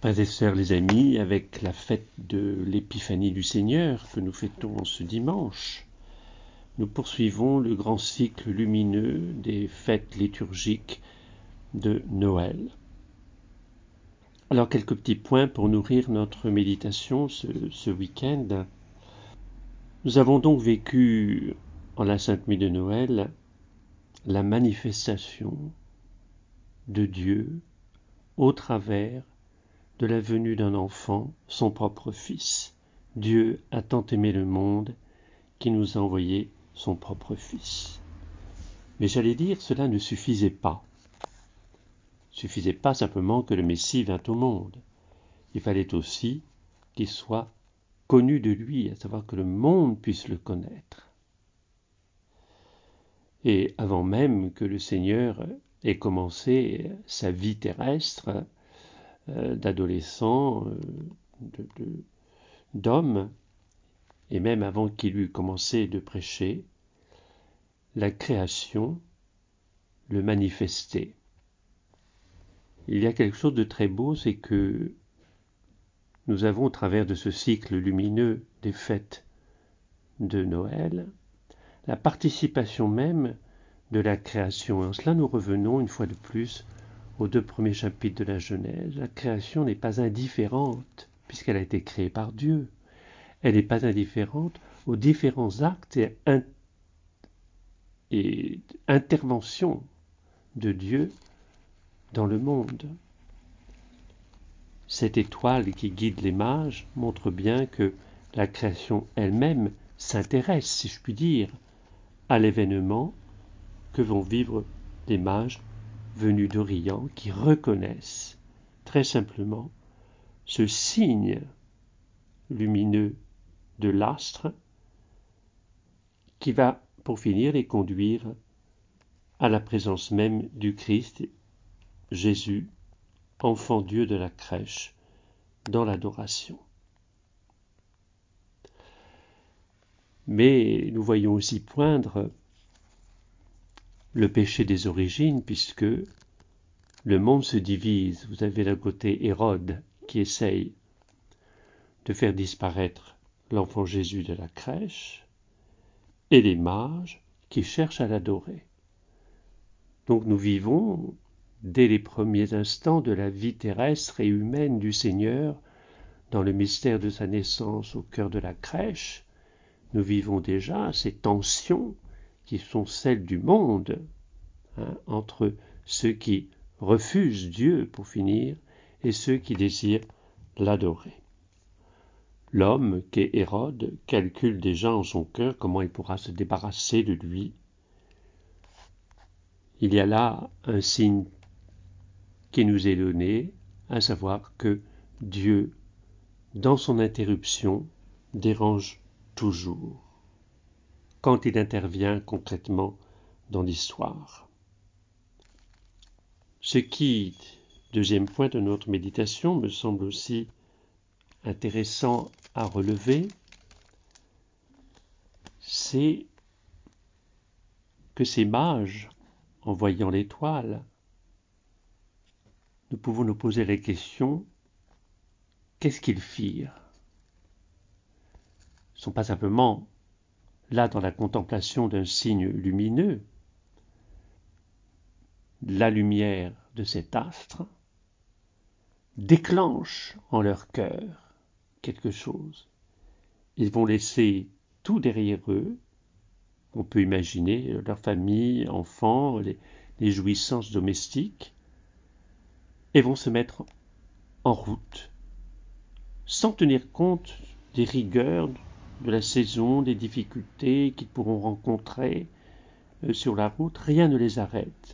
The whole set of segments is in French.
Frères et sœurs, les amis, avec la fête de l'Épiphanie du Seigneur que nous fêtons ce dimanche, nous poursuivons le grand cycle lumineux des fêtes liturgiques de Noël. Alors, quelques petits points pour nourrir notre méditation ce week-end. Nous avons donc vécu, en la Sainte Nuit de Noël, la manifestation de Dieu au travers de la venue d'un enfant, son propre Fils. Dieu a tant aimé le monde qu'il nous a envoyé son propre Fils. Mais j'allais dire, cela ne suffisait pas. Il ne suffisait pas simplement que le Messie vint au monde. Il fallait aussi qu'il soit connu de lui, à savoir que le monde puisse le connaître. Et avant même que le Seigneur ait commencé sa vie terrestre, d'adolescent, d'homme, et même avant qu'il eût commencé de prêcher, la création le manifestait. Il y a quelque chose de très beau, c'est que nous avons, au travers de ce cycle lumineux des fêtes de Noël, la participation même de la création. Et en cela, nous revenons une fois de plus aux 2 premiers chapitres de la Genèse. La création n'est pas indifférente, puisqu'elle a été créée par Dieu. Elle n'est pas indifférente aux différents actes et interventions de Dieu dans le monde. Cette étoile qui guide les mages montre bien que la création elle-même s'intéresse, si je puis dire, à l'événement que vont vivre les mages venus d'Orient, qui reconnaissent très simplement ce signe lumineux de l'astre qui va, pour finir, les conduire à la présence même du Christ, Jésus, enfant Dieu de la crèche, dans l'adoration. Mais nous voyons aussi poindre le péché des origines, puisque le monde se divise. Vous avez d'un côté Hérode qui essaye de faire disparaître l'enfant Jésus de la crèche, et les mages qui cherchent à l'adorer. Donc nous vivons, dès les premiers instants de la vie terrestre et humaine du Seigneur, dans le mystère de sa naissance au cœur de la crèche, nous vivons déjà ces tensions qui sont celles du monde, entre ceux qui refusent Dieu, pour finir, et ceux qui désirent l'adorer. L'homme, qu'est Hérode, calcule déjà en son cœur comment il pourra se débarrasser de lui. Il y a là un signe qui nous est donné, à savoir que Dieu, dans son interruption, dérange toujours, quand il intervient concrètement dans l'histoire. Ce qui, deuxième point de notre méditation, me semble aussi intéressant à relever, c'est que ces mages, en voyant l'étoile, nous pouvons nous poser la question, qu'est-ce qu'ils firent ? Ils ne sont pas simplement là dans la contemplation d'un signe lumineux, la lumière de cet astre déclenche en leur cœur quelque chose. Ils vont laisser tout derrière eux. On peut imaginer leur famille, enfants, les jouissances domestiques, et vont se mettre en route, sans tenir compte des rigueurs de la saison, des difficultés qu'ils pourront rencontrer sur la route. Rien ne les arrête.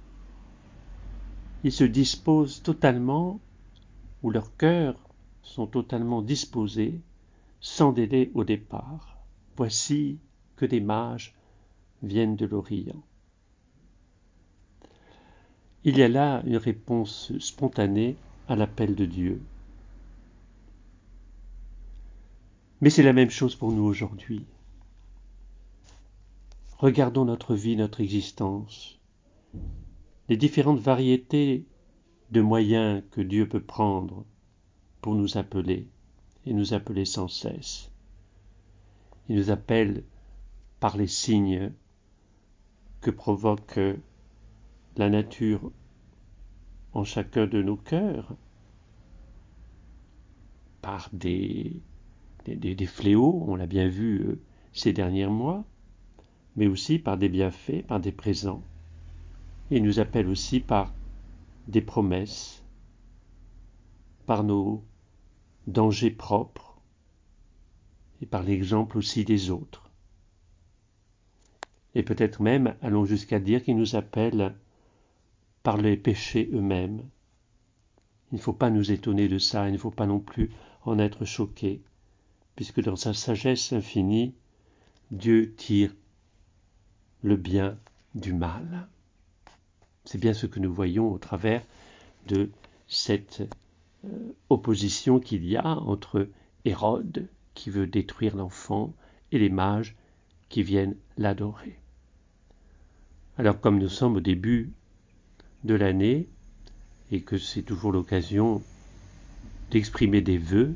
Ils se disposent totalement, ou leurs cœurs sont totalement disposés, sans délai au départ. Voici que des mages viennent de l'Orient. Il y a là une réponse spontanée à l'appel de Dieu. Mais c'est la même chose pour nous aujourd'hui. Regardons notre vie, notre existence, les différentes variétés de moyens que Dieu peut prendre pour nous appeler, et nous appeler sans cesse. Il nous appelle par les signes que provoque la nature en chacun de nos cœurs, par des fléaux, on l'a bien vu ces derniers mois, mais aussi par des bienfaits, par des présents. Il nous appelle aussi par des promesses, par nos dangers propres et par l'exemple aussi des autres. Et peut-être même, allons jusqu'à dire qu'il nous appelle par les péchés eux-mêmes. Il ne faut pas nous étonner de ça, il ne faut pas non plus en être choqué, puisque dans sa sagesse infinie, Dieu tire le bien du mal. C'est bien ce que nous voyons au travers de cette opposition qu'il y a entre Hérode, qui veut détruire l'enfant, et les mages qui viennent l'adorer. Alors comme nous sommes au début de l'année, et que c'est toujours l'occasion d'exprimer des vœux,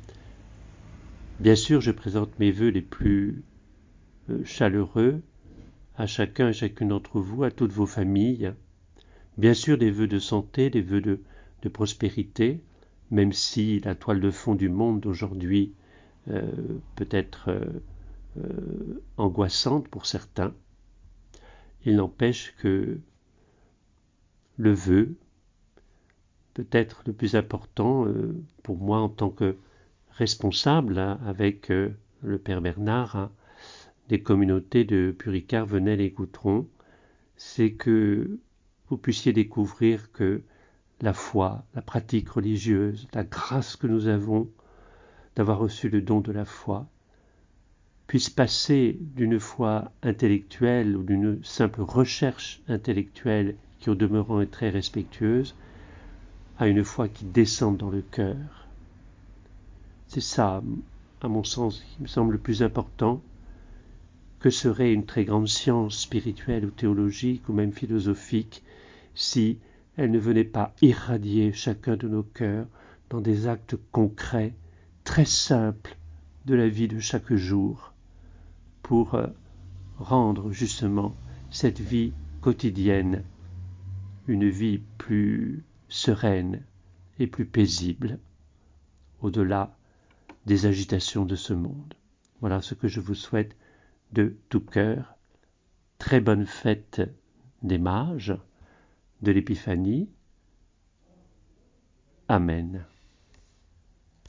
bien sûr je présente mes vœux les plus chaleureux à chacun et chacune d'entre vous, à toutes vos familles, bien sûr des vœux de santé, des vœux de prospérité, même si la toile de fond du monde d'aujourd'hui peut être angoissante pour certains, il n'empêche que le vœu, peut-être le plus important pour moi en tant que responsable avec le Père Bernard des communautés de Puricar, Venelle et Coutron, c'est que vous puissiez découvrir que la foi, la pratique religieuse, la grâce que nous avons d'avoir reçu le don de la foi, puisse passer d'une foi intellectuelle ou d'une simple recherche intellectuelle qui au demeurant est très respectueuse, à une foi qui descende dans le cœur. C'est ça, à mon sens, qui me semble le plus important. Que serait une très grande science spirituelle ou théologique ou même philosophique si elle ne venait pas irradier chacun de nos cœurs dans des actes concrets, très simples de la vie de chaque jour, pour rendre justement cette vie quotidienne une vie plus sereine et plus paisible, au-delà des agitations de ce monde. Voilà ce que je vous souhaite de tout cœur. Très bonne fête des mages, de l'Épiphanie. Amen.